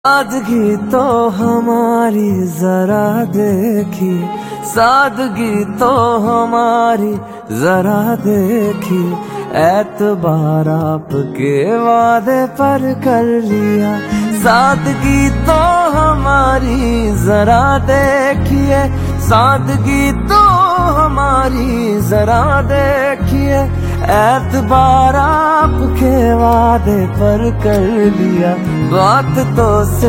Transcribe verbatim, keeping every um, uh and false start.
सादगी तो हमारी जरा देखिए, सादगी तो हमारी जरा देखिए, एतबार आपके वादे पर कर लिया। सादगी तो हमारी जरा देखिए, सादगी तो हमारी जरा देखिए, एतबार आपके वादे पर कर लिया। बात तो